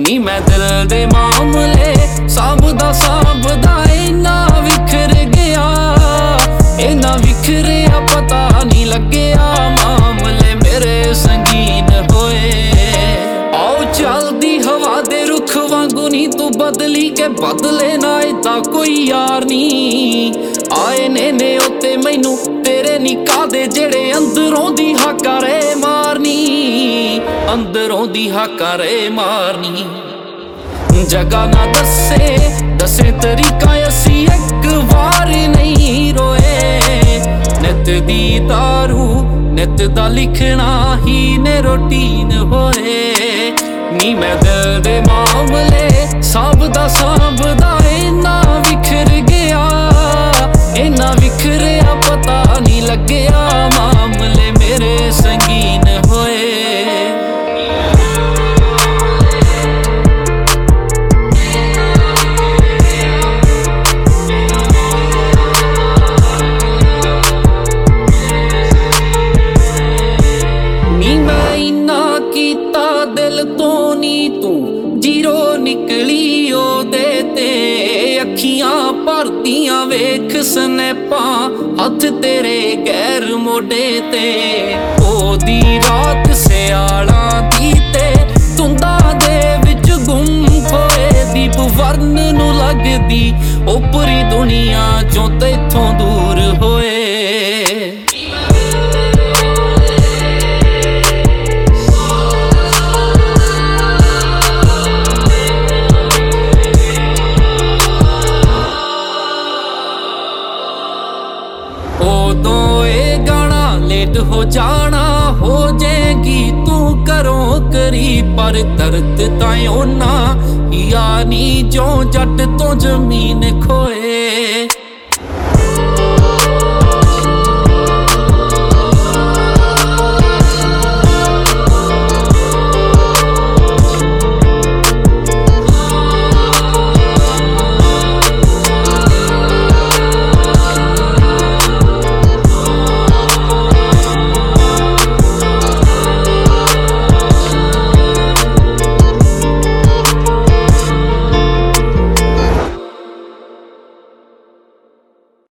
ਨੀ मैं दिल दे मामले साभदा साभदा इन्ना विखर गया, इन्ना विखरिया पता नहीं लग्या मामले मेरे संगीन होए। आओ चलदी हवा दे रुख वांगू नी तू बदली के बदले ना इदा कोई यार नी। आए ने उत्ते मैनू तेरे निकाह दे जेड़े अंदरों दी हाकारे मारनी, अंदरों दी हाकारे मारनी। जगह ना दसे दसे तरीका असी एक बार नहीं रोए। नित दी दारू नित दा लिखना ही ने रूटीन होए। नी मैं दिल दे मामले साभदा साभदा इन्ना विखर गया, इन्ना विखरिया पता नहीं लग्या मामले मेरे संगीन होए। दिल तो नी तू जीरो निकली ओदे ते, अखियां भरदियां वेख स्नैपा हथ तेरे गैर मोडे ते। ओदी रात सियाला दी ते धुंदा दे विच गुम खोए, दीप वरन नू लगदी ओपरी दुनिया चों तैथों दूर होए। लेट हो जाना हो जाएगी तू करों करी, पर दर्द तायों ना यानी जो जट तो जमीन खोए।